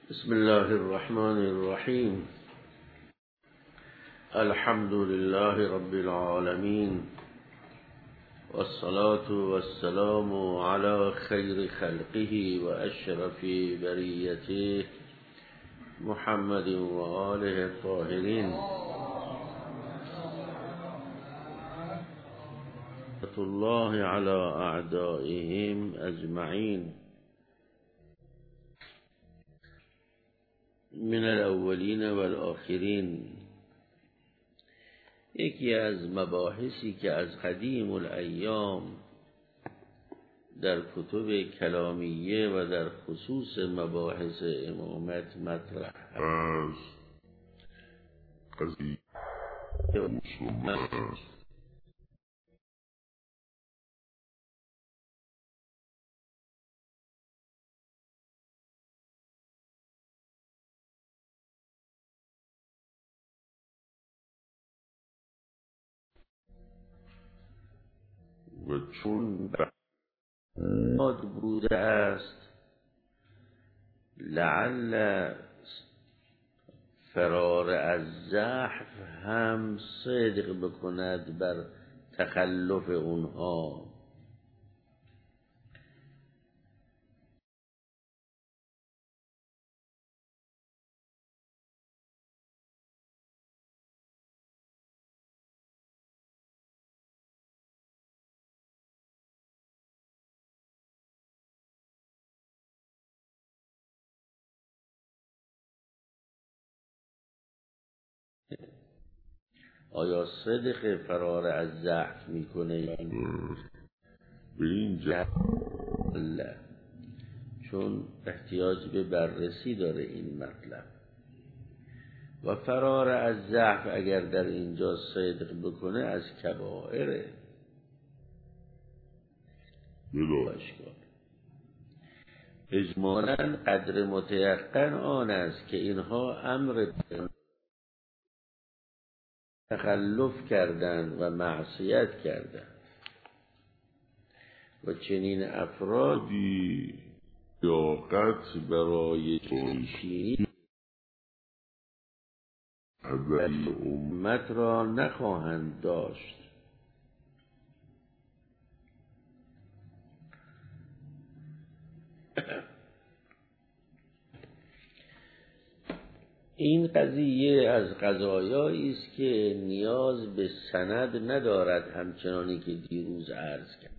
بسم الله الرحمن الرحیم. الحمد لله رب العالمین والصلاة والسلام على خیر خلقه و اشرف بریته محمد و آله الطاهرین الله على اعدائهم اجمعین من الاولین و الاخرین. یکی از مباحثی که از قدیم الایام در کتب کلامیه و در خصوص مباحث امامت مطرح است و چون بعد بوده است لعل فرار از زحف هم صدق بکند بر تخلف اونها. آیا صدق فرار از زحف میکنه؟ به این جهت چون احتیاج به بررسی داره این مطلب. و فرار از زحف اگر در اینجا صدق بکنه از کبائره اشکال. اجمالاً قدر متیقن آن است که اینها امر تخلف کردند و معصیت کردند و چنین افرادی لیاقت برای پیشینی امت را نخواهند داشت. این قضیه از قضایایی است که نیاز به سند ندارد، همچنانی که دیروز عرض کرد.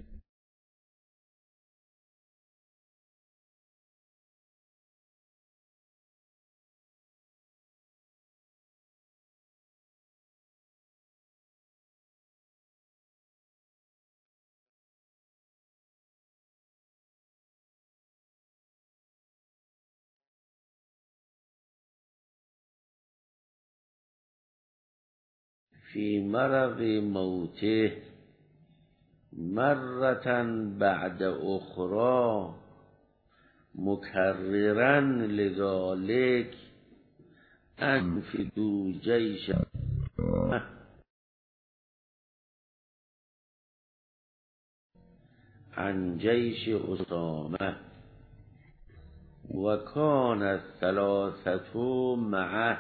فی مرض موته مرتن بعد اخرى مکررا لذالک انفدوا جیش عن جیش اسامه و کان الثلاثه معه.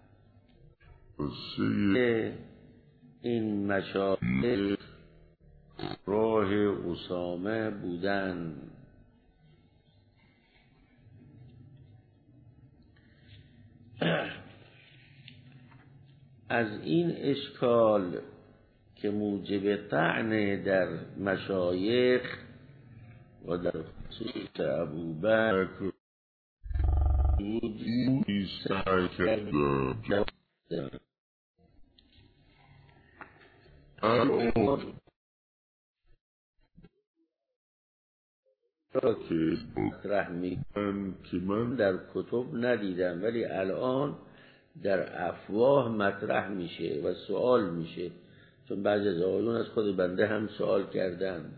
این مشایخ راه اسامه بودن. از این اشکال که موجب طعن در مشایخ و در خصوص ابوبکر بودی سعی کردم الان را که مطرح میکنم که من در کتب ندیدم ولی الان در افواه مطرح میشه و سوال میشه، چون بعضی از آقایون از خود بنده هم سوال کردن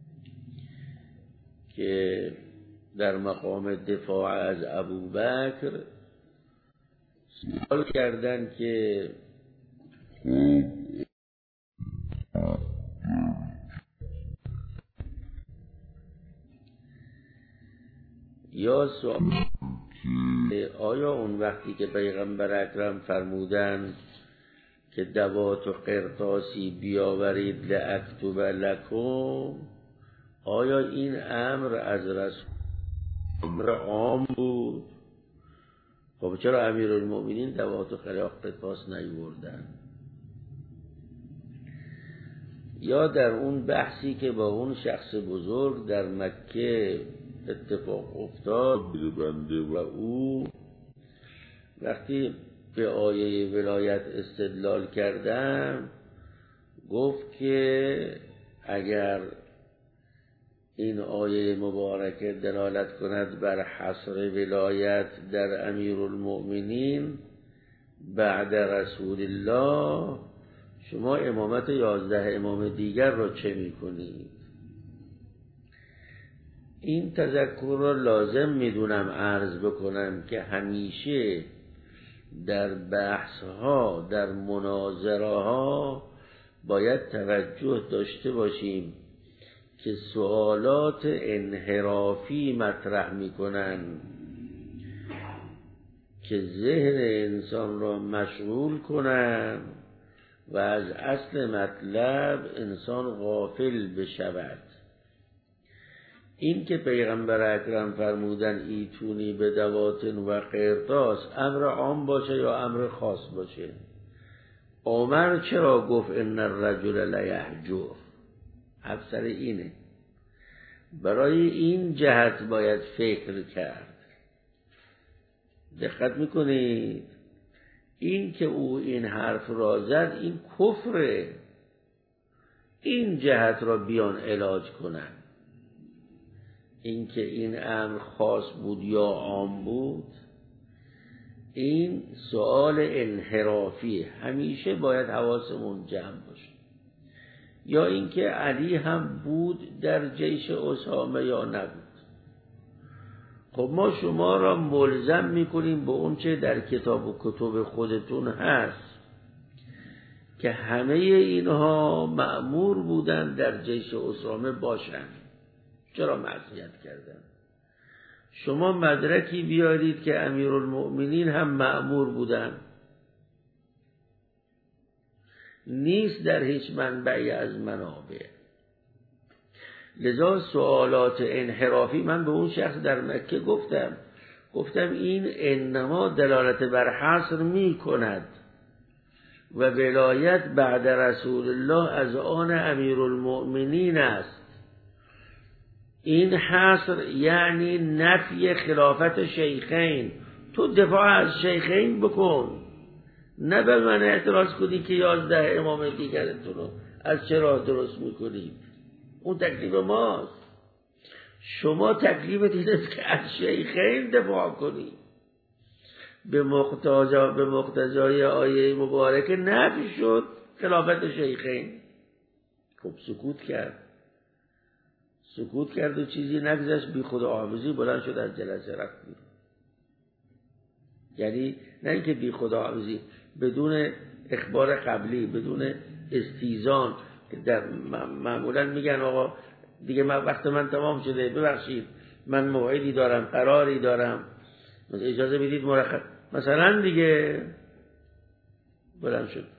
که در مقام دفاع از ابوبکر سوال کردن که یا سوال که آیا اون وقتی که پیغمبر اکرم فرمودن که دوات و قرطاسی بیاورید لاکتب لکم، آیا این امر از رسول امر عام بود؟ خب چرا امیرالمؤمنین دوات و قرطاس نیوردن؟ یا در اون بحثی که با اون شخص بزرگ در مکه اتفاق افتاد بنده و او وقتی به آیه ولایت استدلال کردن، گفت که اگر این آیه مبارکه دلالت کند بر حصر ولایت در امیرالمؤمنین بعد رسول الله، شما امامت 11 امام دیگر را چه میکنید؟ این تذکر را لازم میدونم عرض بکنم که همیشه در بحث ها، در مناظره ها باید توجه داشته باشیم که سوالات انحرافی مطرح میکنن که ذهن انسان را مشغول کنن و از اصل مطلب انسان غافل بشود. این که پیغمبر اکرم فرمودن ایتونی به دوات و قرطاس، امر عام باشه یا امر خاص باشه؟ عمر چرا گفت ان الرجل لیهجر؟ افسر اینه. برای این جهت باید فکر کرد. دقت میکنید؟ این که او این حرف را زد این کفره. این جهت را بیان علاج کنن. این که این امر خاص بود یا عام بود، این سوال انحرافی، همیشه باید حواسمون جمع باشه. یا اینکه علی هم بود در جیش اسامه یا نبود. خب ما شما را ملزم میکنیم به اون چه در کتاب و کتب خودتون هست که همه اینها مأمور بودن در جیش اسامه باشن. چرا معصیت کردن؟ شما مدرکی بیارید که امیرالمؤمنین هم مأمور بودن. نیست در هیچ منبعی از منابع. لذا سوالات انحرافی، من به اون شخص در مکه گفتم این انما دلالت بر حصر می کند و ولایت بعد رسول الله از آن امیرالمؤمنین است. این حصر یعنی نفی خلافت شیخین. تو دفاع از شیخین بکن، نه به من اعتراض کنی که 11 امام دیگرتون رو از چه راه درست میکنید. اون تکلیف ماست. شما تکلیفت این است که از شیخین دفاع کنی. به مقتضای آیه مبارکه نفی شد خلافت شیخین. خب سکوت کرد و چیزی نگذشت، بی خود آموزی بلند شد از جلسه رفت بیرون. یعنی نه اینکه بی خود آموزی، بدون اخبار قبلی، بدون استیزان، که در معمولا میگن آقا دیگه وقت من تمام شده، ببخشید من موعدی دارم، قراری دارم، اجازه بدید مرخص مثلا، دیگه بلند شد.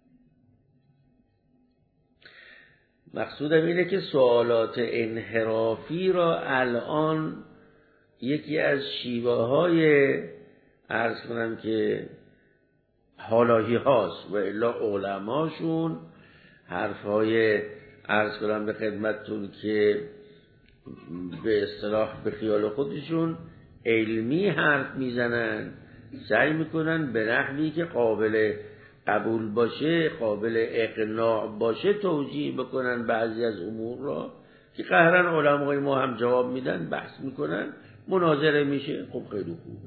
مقصودم اینه که سوالات انحرافی را الان یکی از شیوه های عرض کنم که حالاهی هاست، و الا علماشون حرف های عرض کنم به خدمتتون که به اصطلاح به خیال خودشون علمی حرف میزنن، سعی میکنن به نحوی که قابل قبول باشه، قابل اقناع باشه توجیه بکنن بعضی از امور را که قهرن علمای ما هم جواب میدن، بحث میکنن، مناظره میشه. خب خیلی خوبه.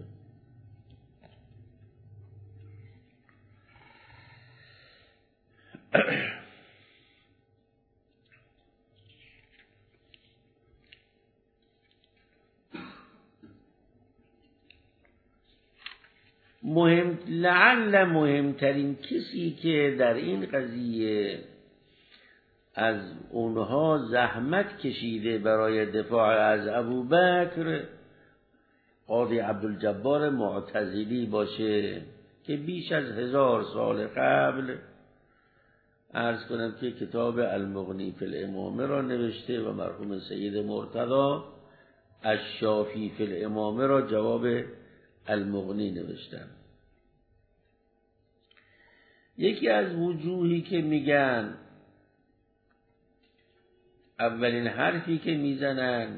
لعل مهمترین کسی که در این قضیه از اونها زحمت کشیده برای دفاع از ابوبکر قاضی عبدالجبار معتزلی باشه که بیش از 1000 سال قبل عرض کنم که کتاب المغنی فی الامامه را نوشته و مرحوم سید مرتضی الشافی فی الامامه را جواب المغنی نوشتن. یکی از وجوهی که میگن، اولین حرفی که میزنن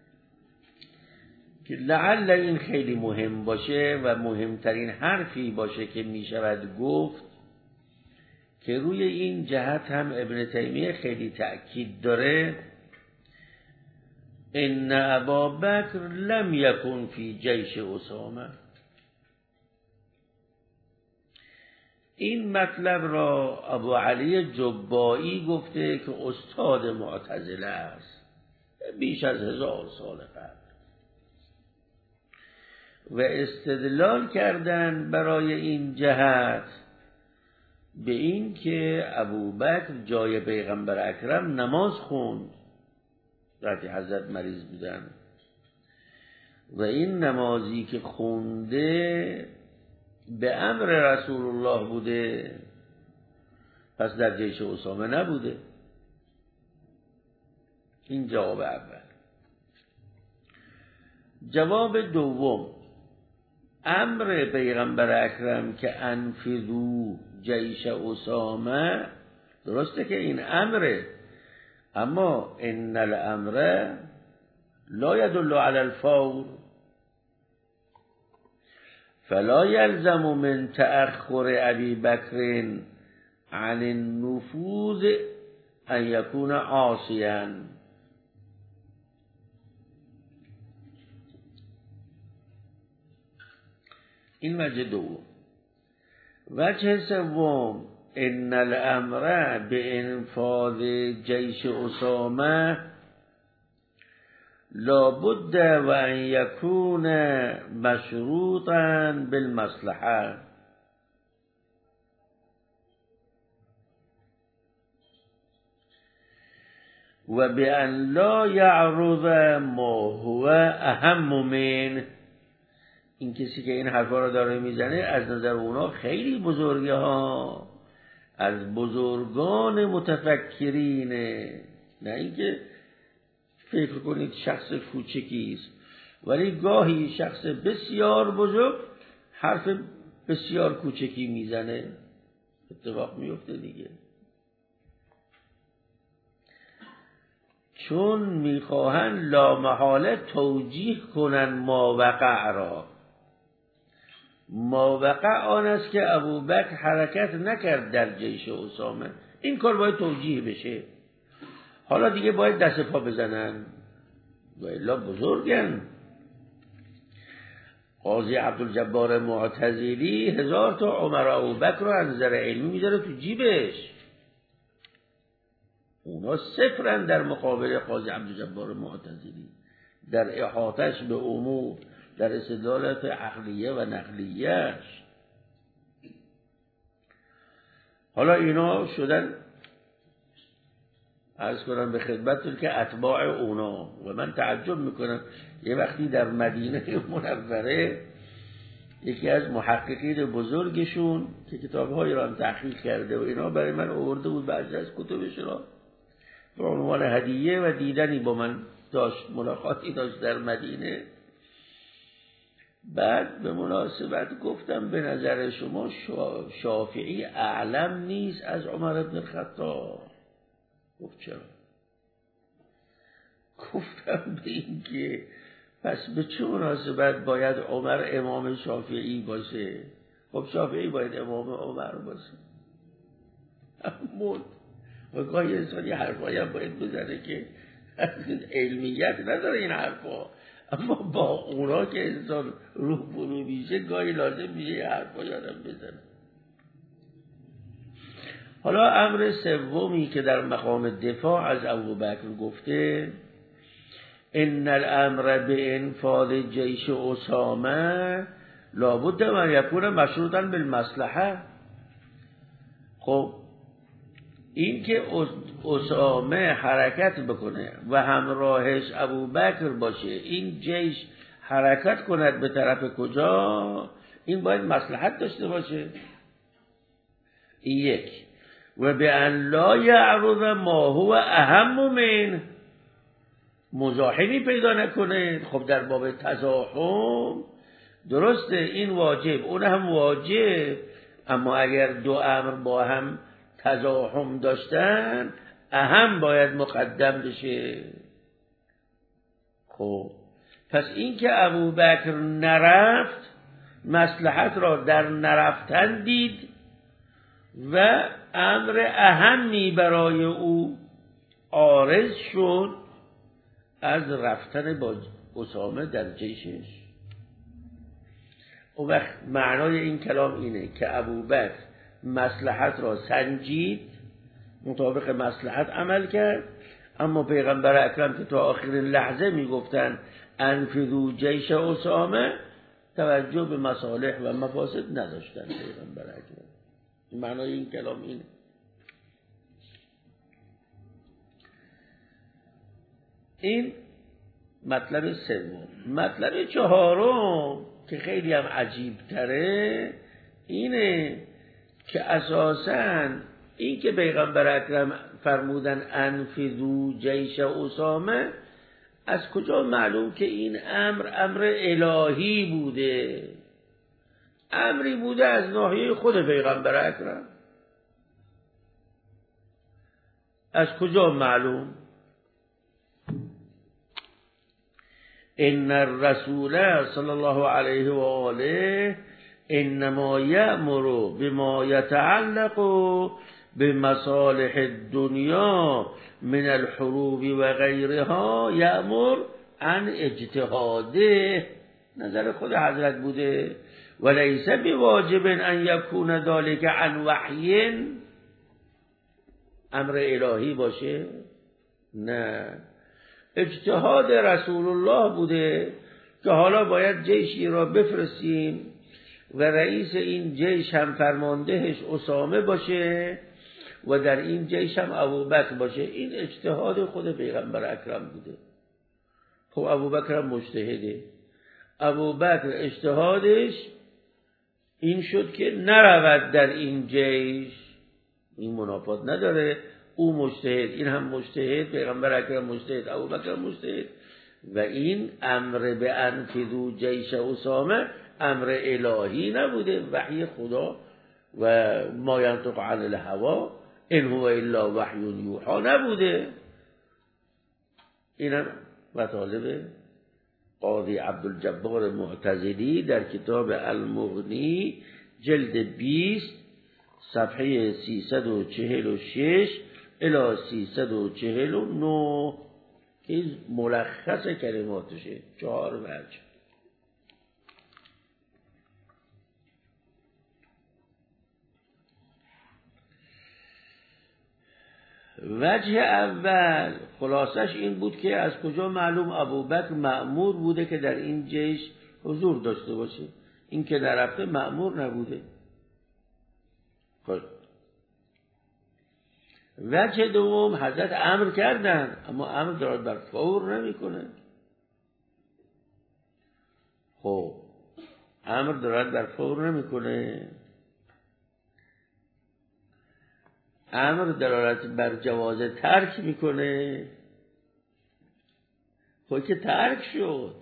که لعل این خیلی مهم باشه و مهمترین حرفی باشه که میشود گفت، که روی این جهت هم ابن تیمیه خیلی تأکید داره، ان ابابکر لم یکن فی جیش اسامه. این مطلب را ابو علی جبائی گفته که استاد معتزله است بیش از 1000 سال قبل، و استدلال کردن برای این جهت به این که ابوبکر جای پیغمبر اکرم نماز خوند وقتی حضرت مریض بودن، و این نمازی که خونده به امر رسول الله بوده، پس در جیش اسامه نبوده. این جواب اول. جواب دوم، امر پیغمبر اکرم که انفذو جیش اسامه، درسته که این امره، اما ان الامر لا يدل على الفور، فلا يلزم من تأخر ابي بکر عن النفوذ ان يكون عاصيا. این وجه دوم. وجه سوم، ان الامر بانفاذ جیش اسامه لابد و ان یکون مشروطا بالمصلحه، و بان لا یعرض ما هو اهم من. این کسی که این حرفا رو داره میزنه از نظر اونا خیلی بزرگه ها، از بزرگان متفکرینه، نه اینکه فکر کنید شخص کوچکی است، ولی گاهی شخص بسیار بزرگ حرف بسیار کوچکی میزنه، اتفاق میفته دیگه، چون میخواهن لامحاله توجیه کنن ماوقع را. ماوقع آن است که ابوبکر حرکت نکرد در جیش اسامه، این کار باید توجیه بشه. حالا دیگه باید دست پا بزنن و الا بزرگن. قاضی عبدالجبار معتزلی 1000 تا عمر ابوبکر رو از نظر علمی میذاره تو جیبش، اونا صفرن در مقابل قاضی عبدالجبار معتزلی در احاطش به امور، در استدلالات عقلیه و نقلیهش. حالا اینا شدن عرض کنم به خدمتتون که اتباع اونا، و من تعجب میکنم یه وقتی در مدینه منوره یکی از محققین بزرگشون که کتاب‌های را هم تحقیق کرده و اینا برای من آورده بود بعضی از کتبش را به عنوان هدیه، و دیدنی با من داشت، ملاقاتی داشت در مدینه. بعد به مناسبت گفتم به نظر شما شافعی اعلم نیست از عمر بن الخطاب؟ گفت چرا؟ گفتم به این که پس به چه مناسبت باید عمر امام شافعی باشه؟ خب شافعی باید امام عمر باشه. مود و گاهی انسانی حرفایی هم باید بزنه که علمیت نداره این حرفا، اما با اونا که انسان روح برو میشه گاهی لازم میشه یه حرفایی آدم بزنه. حالا امر سومی که در مقام دفاع از ابوبکر گفته، ان الامر بانفاذ جیش اسامه لابد ان یکون مشروطا بالمصلحه. خب این که اسامه حرکت بکنه و همراهش ابوبکر باشه، این جیش حرکت کند به طرف کجا، این باید مصلحت داشته باشه. یک و به ان لا یعرض ما هو اهم من، مزاحمی پیدا نکنه. خب در باب تزاحم درسته این واجب اون هم واجب، اما اگر دو امر با هم تزاحم داشتن اهم باید مقدم بشه. خب پس این که ابوبکر نرفت مصلحت را در نرفتن دید و امر اهمی برای او عارض شد از رفتن با اسامه در جیشش. اون وقت معنای این کلام اینه که ابوبکر مصلحت را سنجید، مطابق مصلحت عمل کرد، اما پیغمبر اکرم که تا آخرین لحظه میگفتن انفذوا جیش اسامه توجه به مصالح و مفاسد نداشتن پیغمبر اکرم. معنای این کلام اینه. این مطلب سوم. مطلب چهارم که خیلی هم عجیب تره اینه که اساساً این که پیغمبر اکرم فرمودن انفذوا جیش اسامه، از کجا معلوم که این امر الهی بوده؟ امری بوده از ناحیه خود پیغمبر اکرم. از کجا معلوم؟ ان الرسول صلی الله علیه و آله انما یأمر بما یتعلق بمصالح الدنیا من الحروب و غیرها یأمر عن اجتهاده. نظر خود حضرت بوده. وليس بواجب ان يكون ذلك عن وحی، امر الهی باشه؟ نه، اجتهاد رسول الله بوده که حالا باید جیشی را بفرستیم و رئیس این جیش هم فرماندهش اسامه باشه و در این جیش هم ابوبکر باشه. این اجتهاد خود پیغمبر اکرم بوده. خب ابوبکر هم مجتهده. ابوبکر اجتهادش این شد که نرود در این جیش، این منافات نداره. او مجتهد، این هم مجتهد، پیغمبر اکرم مجتهد، ابوبکر مجتهد، و این امر به انفذوا جیش اسامه امر الهی نبوده، وحی خدا و ما ینطق عن الهوا ان هو الا وحی یوحی نبوده. اینم مطالب قاضی عبدالجبار معتزلی در کتاب المغنی جلد 20 صفحه 346 الی 349 که ملخص کلماتشه، 4 وجه. وجه اول خلاصش این بود که از کجا معلوم ابوبکر مأمور بوده که در این جیش حضور داشته باشه، این که نرفته مأمور نبوده. وجه دوم حضرت امر کردن اما امر دارد بر فور نمی کنه. خب امر دارد بر فور نمی کنه، امر دلالت بر جواز ترک میکنه. خب که ترک شد.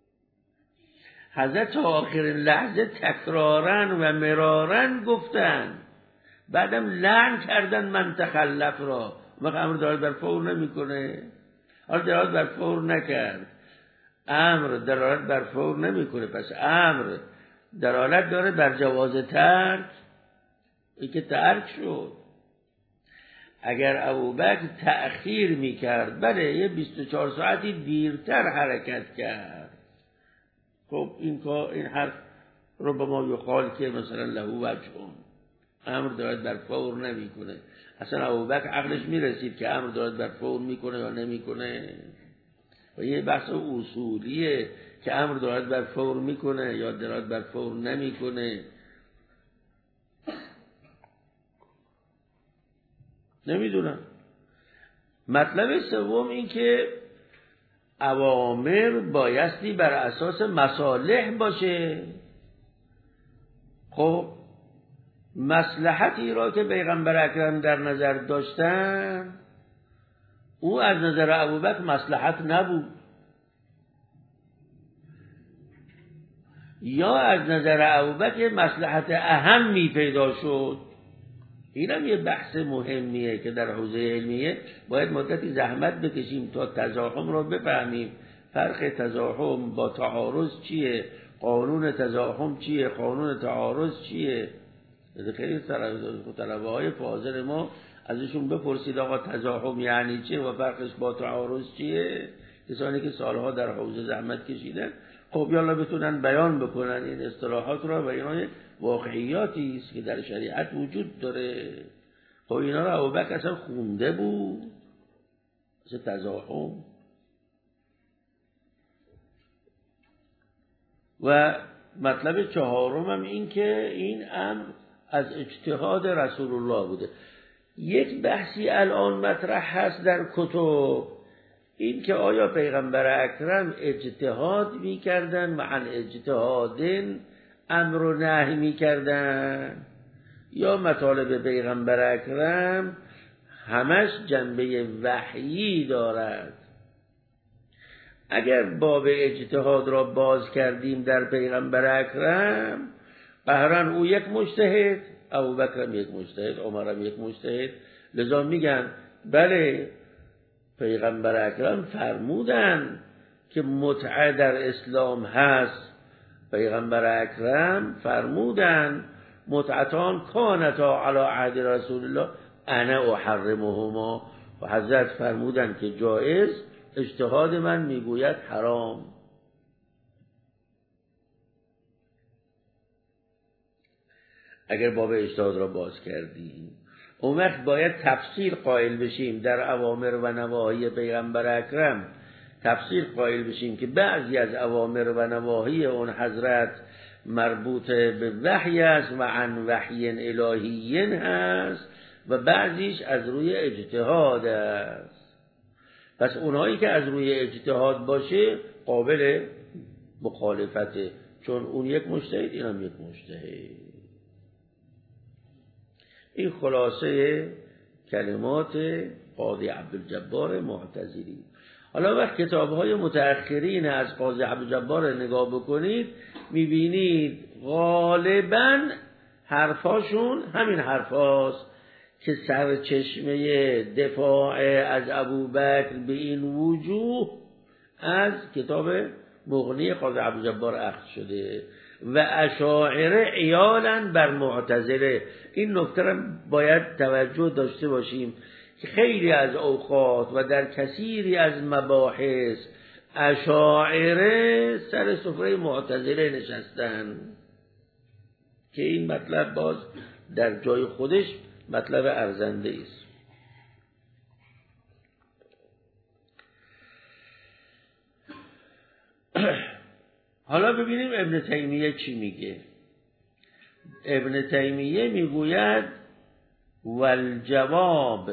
حضرت تا آخرین لحظه تکرارن و مرارن گفتن، بعدم لعن کردن من تخلف را. وقت امر دلالت بر فور نمیکنه. حالا دلالت بر فور نکرد، امر دلالت بر فور نمیکنه، پس امر دلالت داره بر جواز ترک. این که ترک شد. اگر ابوبکر تأخیر میکرد، بله یه 24 ساعتی دیرتر حرکت کرد، خب این حرف رو به ما یقال که مثلا له وجهون، امر دارد بر فور نمیکنه. اصلا ابوبکر عقلش میرسید که امر دارد بر فور میکنه یا نمیکنه. و یه بحث اصولیه که امر دارد بر فور میکنه یا دارد بر فور نمیکنه. نمیدونم. مطلب سوم این که اوامر بایستی بر اساس مصالح باشه. خب مصلحتی را که پیغمبر اکرم در نظر داشتن، او از نظر ابوبکر مصلحت نبود، یا از نظر ابوبکر مصلحت اهمی پیدا شد. اینم یه بحث مهمیه که در حوزه علمیه باید مدتی زحمت بکشیم تا تزاحم را بفهمیم. فرق تزاحم با تعارض چیه؟ قانون تزاحم چیه؟ قانون تعارض چیه؟ خیلی طلبه های فاضل ما ازشون بپرسید آقا تزاحم یعنی چه و فرقش با تعارض چیه؟ کسانی که سالها در حوزه زحمت کشیدن خب یالا بتونن بیان بکنن این اصطلاحات را و اینا واقعیاتی است که در شریعت وجود داره. خب اینا را ابوبکر اصلا خونده بود، مثل تزاحم. و مطلب چهارم هم این که این امر از اجتهاد رسول الله بوده. یک بحثی الان مطرح هست در کتب، این که آیا پیغمبر اکرم اجتهاد می‌کردن معن اجتهادن امر و نهی می‌کردن، یا مطالب پیغمبر اکرم همش جنبه وحیی دارد. اگر باب اجتهاد را باز کردیم در پیغمبر اکرم، قهرن او یک مجتهد، ابوبکر یک مجتهد، عمر یک مجتهد، لذا میگن بله پیغمبر اکرم فرمودن که متعه در اسلام هست. پیغمبر اکرم فرمودن متعتان کانتا علی عهد رسول الله انا احرمهما، و حضرت فرمودن که جایز، اجتهاد من میگوید حرام. اگر باب اجتهاد را باز کردیم اون وقت باید تفسیر قائل بشیم در اوامر و نواهی پیغمبر اکرم، تفسیر قائل بشیم که بعضی از اوامر و نواهی اون حضرت مربوط به وحی است و عن وحی الهی هست و بعضیش از روی اجتهاد است. پس اونهایی که از روی اجتهاد باشه قابل مخالفته، چون اون یک مجتهد اینم یک مجتهد. این خلاصه کلمات قاضی عبدالجبار معتزلی. حالا وقت کتاب‌های متأخرین از قاضی عبدالجبار نگاه بکنید می‌بینید غالباً حرفاشون همین حرفاست که سرچشمه دفاع از ابوبکر به این وجوه از کتاب مغنی قاضی عبدالجبار اخذ شده و اشاعره عیالاً بر معتزله. این نکته را باید توجه داشته باشیم که خیلی از اوقات و در کثیری از مباحث اشاعره سر سفره معتزله نشستن که این مطلب باز در جای خودش مطلب ارزنده است. حالا ببینیم ابن تیمیه چی میگه. ابن تیمیه میگوید والجواب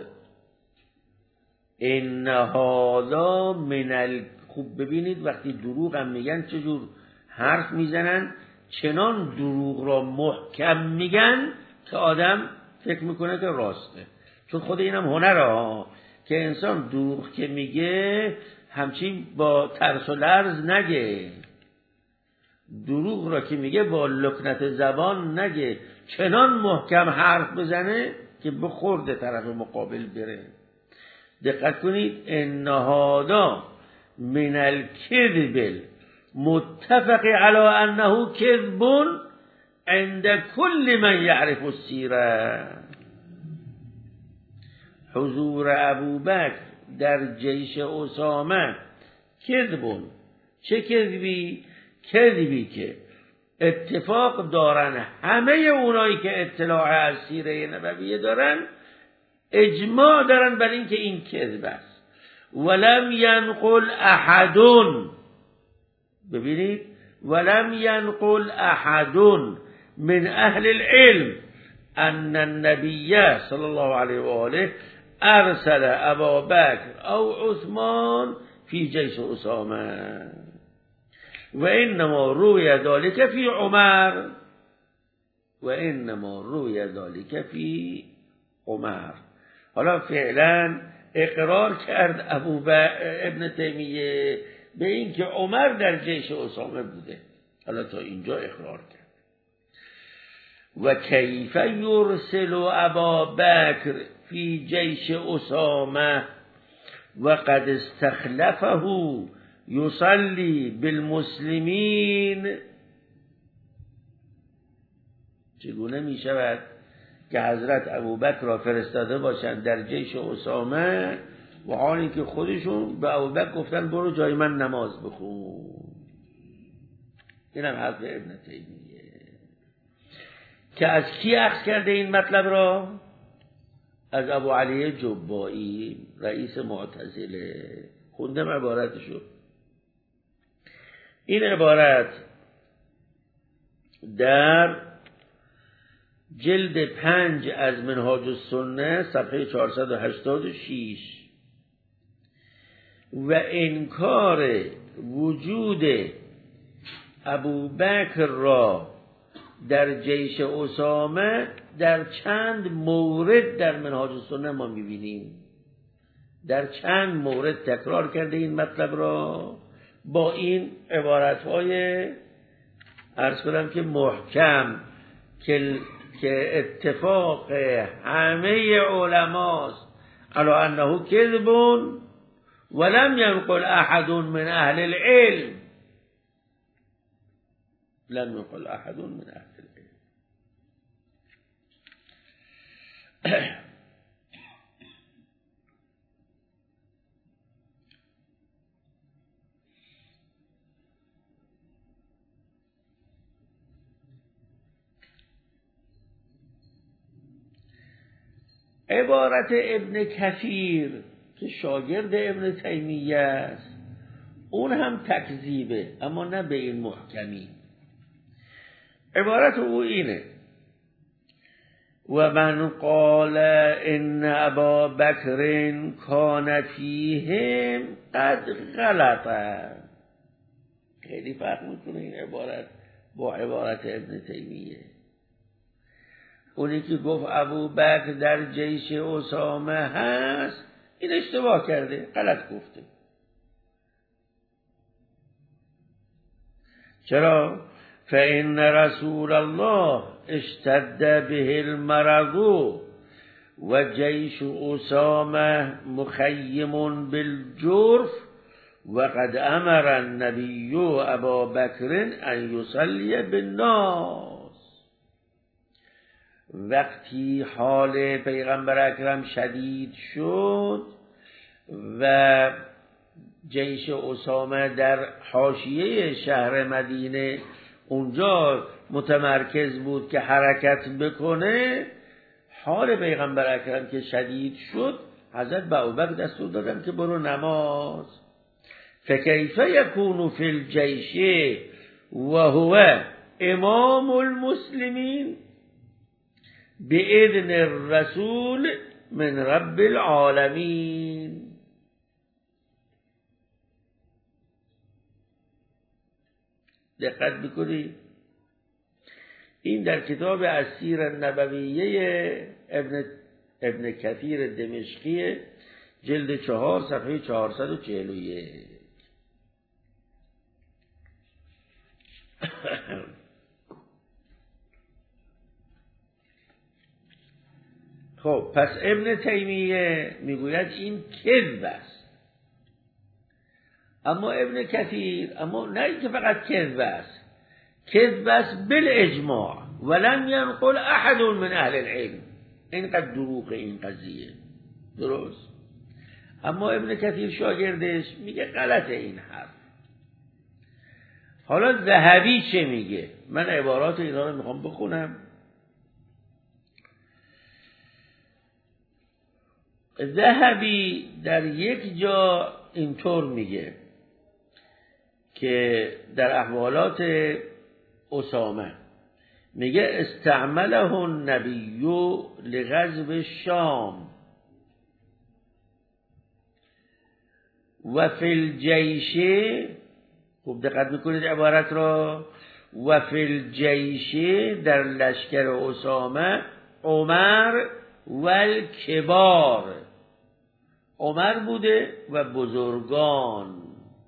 ان هذا من خوب ببینید وقتی دروغ هم میگن چجور حرف میزنن، چنان دروغ را محکم میگن که آدم فکر میکنه که راسته. چون خود اینم هنره ها که انسان دروغ که میگه همچین با ترس و لرز نگه، دروغ را که میگه با لکنت زبان نگه، چنان محکم حرف بزنه که بخورده طرف مقابل بره. دقت کنید ان هذا من الكذب متفق على انه كذب عند كل من يعرف السيره. حضور ابوبکر در جیش اسامه کذب. چه کذبی؟ کذبی که اتفاق دارن همه اونایی که اطلاع از سیره نبویه دارن، اجماع دارن بر این که این کذب است. ولم ینقل احد، ببینید ولم ینقل احد من اهل العلم ان النبی صلی الله علیه و آله ارسل ابا بکر او عثمان فی جیش اسامه و انما روی ذلك فی عمر و انما روی ذلك فی عمر. حالا فعلا اقرار کرد ابن تیمیه به این که عمر در جیش اسامه بوده. حالا تا اینجا اقرار کرد. و کیف یرسل ابا بکر فی جیش اسامه و قد استخلفه یصلی بالمسلمین. چگونه می شود که حضرت ابوبکر را فرستاده باشند در جیش اسامه و حالی که خودشون به ابوبکر گفتن برو جای من نماز بخون؟ این هم حرف ابن تیمیه که از کی اخذ کرده این مطلب را؟ از ابو علی جبائی رئیس معتزله. خوندم عبارتشو. این عبارت در جلد 5 از منهاج السنه صفحه 486 و انکار وجود ابوبکر را در جیش اسامه در چند مورد در منهاج السنه ما میبینیم. در چند مورد تکرار کرده این مطلب را با این عبارتهای عرض کنم که محکم که اتفاق همه علماست علی انه کذب ولم ينقل احد من اهل العلم. لم ينقل احد من اهل العلم. عبارت ابن کثیر که شاگرد ابن تیمیه است اون هم تکذیبه، اما نه به این محکمی. عبارت او اینه: و من قال ان ابا بکر کان فیهم قد غلطه. خیلی فرق میکنه این عبارت با عبارت ابن تیمیه. اونی که گفت ابو بکر در جیش اسامه هست این اشتباه کرده، غلط گفته. چرا؟ فإن رسول الله اشتد به المرض و جیش اسامه مخیم بالجرف و قد امر النبی ابا بکر ان یصلی بالناس. وقتی حال پیغمبر اکرم شدید شد و جیش اسامه در حاشیه شهر مدینه اونجا متمرکز بود که حرکت بکنه، حال پیغمبر اکرم که شدید شد حضرت به ابوبکر دستور دادن که برو نماز. فکیف یکون فی الجیش و هو امام المسلمین باذن الرسول من رب العالمین. دقت بکنید، این در کتاب السیرة النبویه ابن کثیر دمشقی جلد 4 صفحه 441. خب پس ابن تیمیه میگوید این کذب است، اما ابن کثیر اما نه اینکه فقط کذب است، کذب است بالاجماع ولم ينقل احد من اهل العلم. اینقدر دروغ این قضیه، درست؟ اما ابن کثیر شاگردش میگه غلطه این حرف. حالا ذهبی چه میگه؟ من عبارات اینا رو میخوام بخونم. ذهبی در یک جا اینطور میگه که در احوالات اسامه میگه استعمله النبی لغزو الشام و فی الجیش، خوب دقت میکنید عبارت را، و فی الجیش در لشکر اسامه عمر و الکبار، عمر بوده و بزرگان.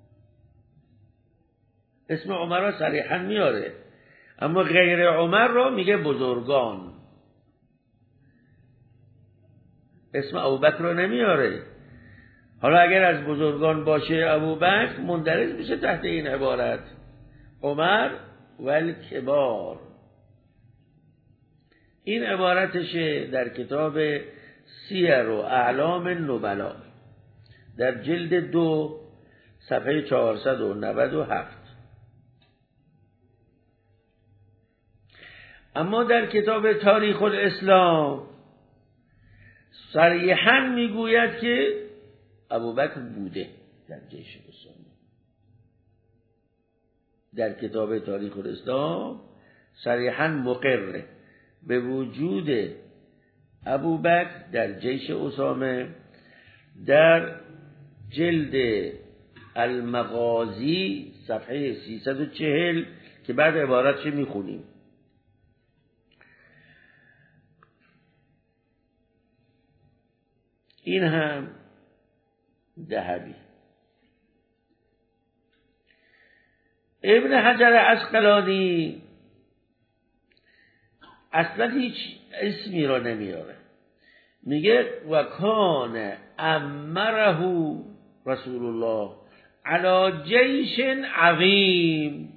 اسم عمر را صریحا میاره، اما غیر عمر را میگه بزرگان. اسم ابوبکر را نمیاره. حالا اگر از بزرگان باشه ابوبکر مندرج میشه تحت این عبارت، عمر و الکبار. این عبارتشه در کتاب سیر و اعلام النبلا در جلد 2 صفحه 497. اما در کتاب تاریخ الاسلام صریحاً میگوید که ابوبکر بوده در جیش اسامه. در کتاب تاریخ الاسلام صریحاً مقر به وجود ابوبکر در جیش اسامه. در جلد المغازی صفحه 340 که بعد عبارتش میخونیم. این هم ذهبی. ابن حجر عسقلانی اصلا هیچ اسمی را نمیاره، میگه و کان امره رسول الله علی جیش عظیم،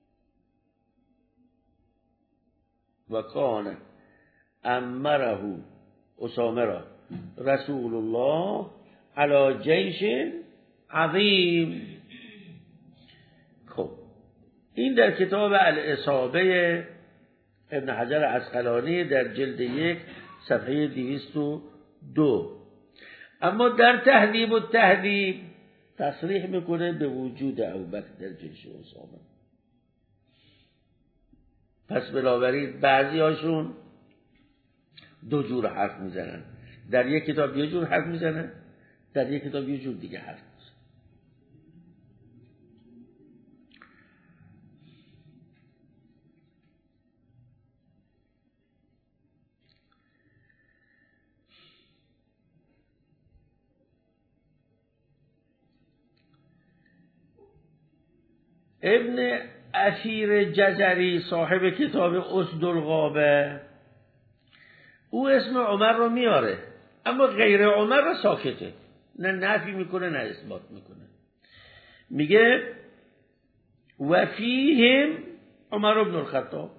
و کان امره اسامه را رسول الله علی جیش عظیم. خب این در کتاب الاصابه ابن حجر عسقلانی در جلد 1 صفحه 202. اما در تهذیب و تهذیب تصریح میکنه به وجود ابوبکر در جیش اسامه. پس بنابراین بعضی هاشون دو جور حرف میزنن، در یک کتاب یه جور حرف میزنن، در یک کتاب یه جور دیگه حرف میزنن. ابن اثیر جزری صاحب کتاب اسد الغابه او اسم عمر رو میاره، اما غیر عمر رو ساکته، نه نفی میکنه نه اثبات میکنه. میگه و فیهم عمر بن الخطاب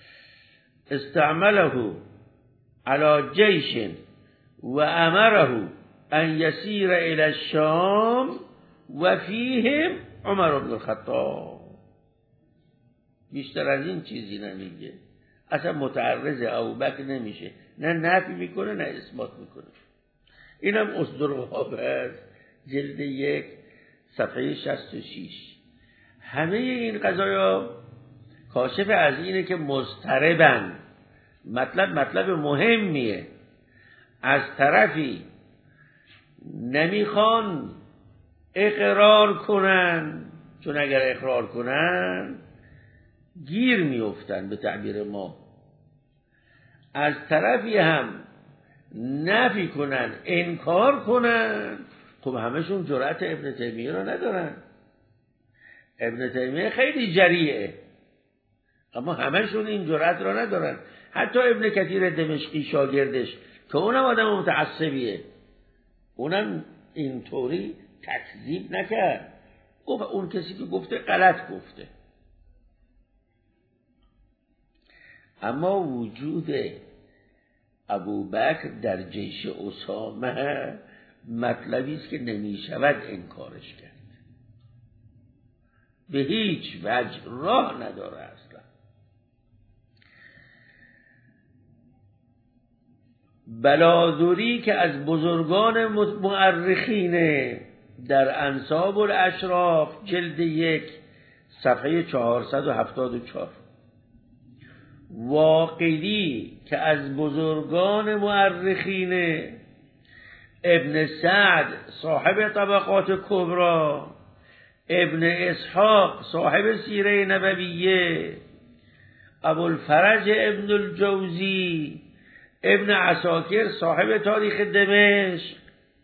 استعمله على جیش و امره ان یسیر الى الشام و فیهم عمر بن الخطاب. بیشتر از این چیزی نمیگه، اصلا متعرض ابوبکر نمیشه، نه نفی میکنه نه اثبات میکنه. اینم اسد الغابه جلد 1 صفحه 66. همه این قضایا کاشف از اینه که مضطربن، مطلب مهمیه، از طرفی نمیخوان اقرار کنن، چون اگر اقرار کنن گیر میافتن به تعبیر ما، از طرفی هم نفی کنن انکار کنن. خب همشون جرأت ابن تیمیه رو ندارن. ابن تیمیه خیلی جریئه، اما همشون این جرأت رو ندارن. حتی ابن کثیر دمشقی شاگردش که اونم آدم متعصبیه، اونم اینطوری تکذیب نکرد، گفت اون کسی که گفته غلط گفته. اما وجود ابوبکر در جیش اسامه مطلبی است که نمیشود انکارش کرد، به هیچ وجه راه نداره اصلا. بلادوری که از بزرگان مورخین در انساب الاشراف جلد 1 صفحه 474، واقدی که از بزرگان مورخین ابن سعد صاحب طبقات کبرى، ابن اسحاق صاحب سیره نبویه، ابوالفرج ابن الجوزی، ابن عساکر صاحب تاریخ دمشق،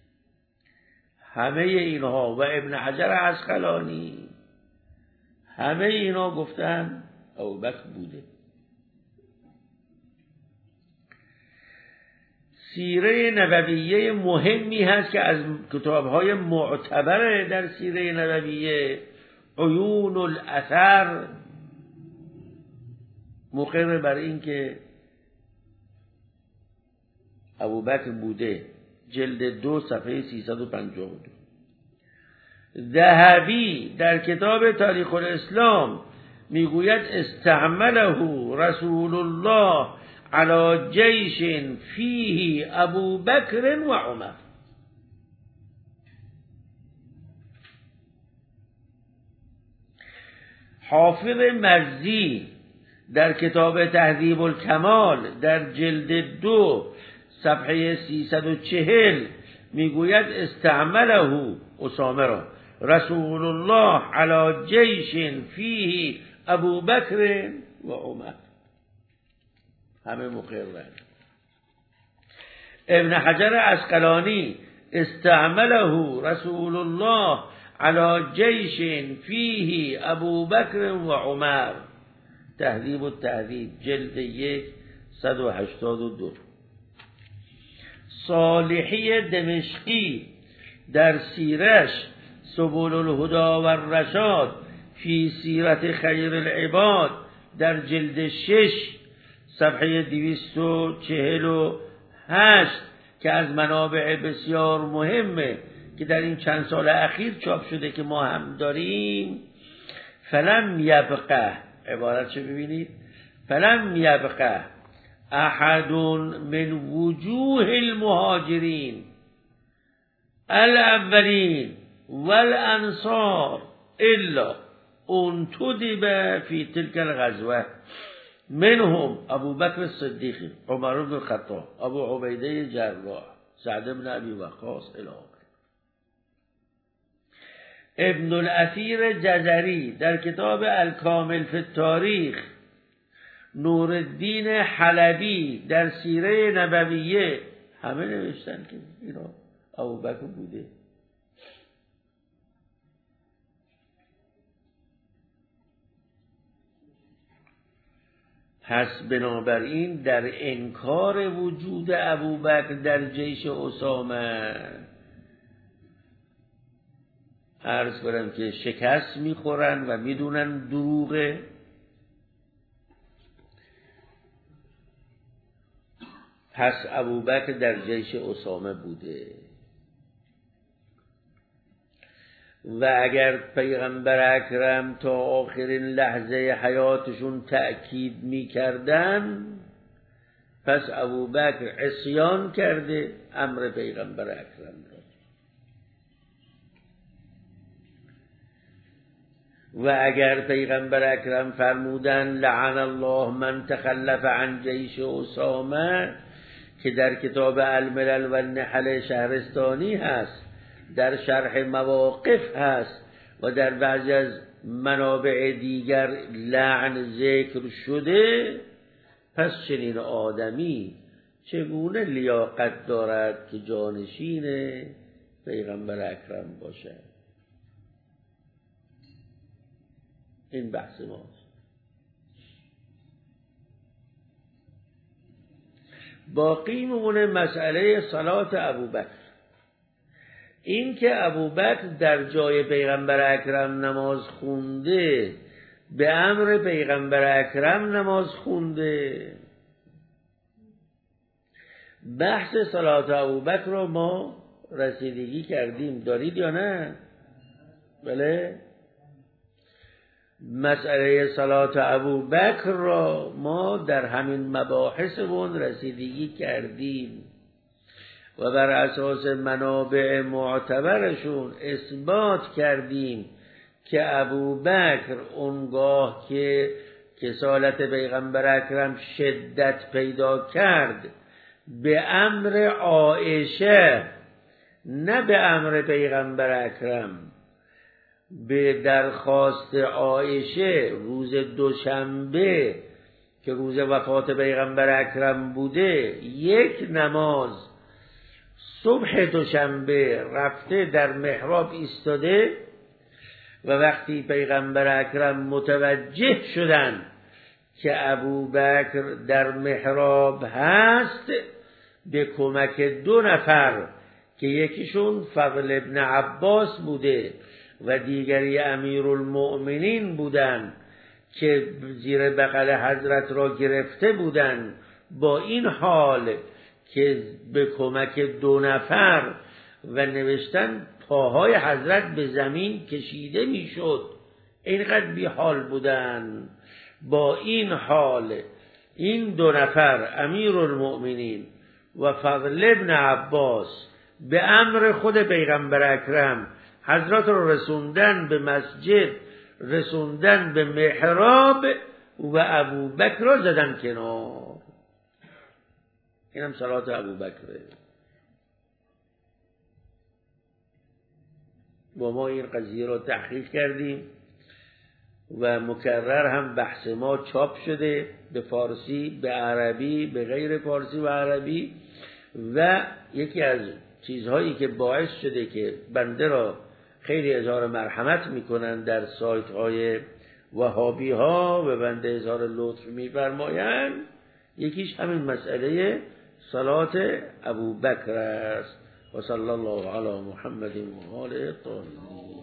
همه اینها و ابن حجر عسقلانی، همه اینا گفتن ابوبکر بوده. سیره نبویه مهمی هست که از کتاب‌های معتبر در سیره نبویه، عیون الاثر، مقر بر این که ابوبکر بوده، جلد 2 صفحه 352. ذهبی در کتاب تاریخ الاسلام میگوید استعمله رسول الله علی جیش فیه ابوبکر و عمر. حافظ مزی در کتاب تهذیب الکمال در جلد 2 صفحه 340 میگوید استعمله اسامه را رسول الله علی جیش فیه ابوبکر و عمر. همه مقررن. ابن حجر عسقلانی استعمله رسول الله علی جیش فیه ابوبکر و عمر، تهذیب التهذیب جلد 1 182. صالحی دمشقی در سیرش سبل الهدى و الرشاد فی سیرت خیر العباد در جلد 6 صفحه 248 که از منابع بسیار مهمه که در این چند سال اخیر چاپ شده که ما هم داریم، فلم یبقه، عبارت چه ببینید، فلم یبقه احد من وجوه المهاجرین الاولین والانصار الا انتدب فی تلك الغزوه منهم ابو بکر الصدیق، عمر بن الخطاب، ابو عبیده جراح، سعد بن ابی وقاص الی آخر. ابن الاثیر جزری در کتاب الکامل فی التاریخ، نورالدین حلبی در سیره نبویه، همه نوشتن که اینا ابوبکر بوده. پس بنابراین در انکار وجود ابوبکر در جیش اسامه عرض کنم که شکست میخورن و میدونن دروغه. پس ابوبکر در جیش اسامه بوده و اگر پیغمبر اکرم تا آخرین لحظه حیاتشون تأکید میکردن، پس ابوبکر عصیان کرده امر پیغمبر اکرم را. و اگر پیغمبر اکرم فرمودن لعن الله من تخلف عن جیش اسامه که در کتاب الملل و النحل شهرستانی هست، در شرح مواقف هست و در بعضی از منابع دیگر لعن ذکر شده، پس چنین آدمی چگونه لیاقت دارد که جانشین پیغمبر اکرم باشد؟ این بحث ماست. باقی میمونه مسئله صلات ابوبکر. این که ابوبکر در جای پیغمبر اکرم نماز خونده، به امر پیغمبر اکرم نماز خونده. بحث صلات ابوبکر رو ما رسیدگی کردیم، دارید یا نه؟ بله. مسئله صلات ابوبکر را ما در همین مباحثمون رسیدگی کردیم و بر اساس منابع معتبرشون اثبات کردیم که ابوبکر اونگاه که کسالت پیغمبر اکرم شدت پیدا کرد، به امر عایشه نه به امر پیغمبر اکرم، به درخواست عایشه روز دوشنبه که روز وفات پیغمبر اکرم بوده، یک نماز صبح دوشنبه رفته در محراب ایستاده و وقتی پیغمبر اکرم متوجه شدن که ابوبکر در محراب هست، به کمک 2 نفر که یکیشون فضل ابن عباس بوده و دیگری امیرالمؤمنین بودن که زیر بغل حضرت را گرفته بودن، با این حال که به کمک 2 نفر و نوشتن پاهای حضرت به زمین کشیده میشد، اینقدر بی حال بودن. با این حال این 2 نفر امیرالمؤمنین و فضل ابن عباس به امر خود پیغمبر اکرم حضرت رو رسوندن به مسجد، رسوندن به محراب و ابوبکر را زدن کنار. اینم صلات ابوبکره. و ما این قضیه را تحقیق کردیم و مکرر هم بحث ما چاپ شده، به فارسی، به عربی، به غیر فارسی و عربی. و یکی از چیزهایی که باعث شده که بنده را خیلی اظهار مرحمت میکنن در سایت های وهابی ها و بنده اظهار لطف میفرمایند، یکیش همین مسئله صلات ابوبکر است. و صلی الله علی محمد و آله الطاهرین.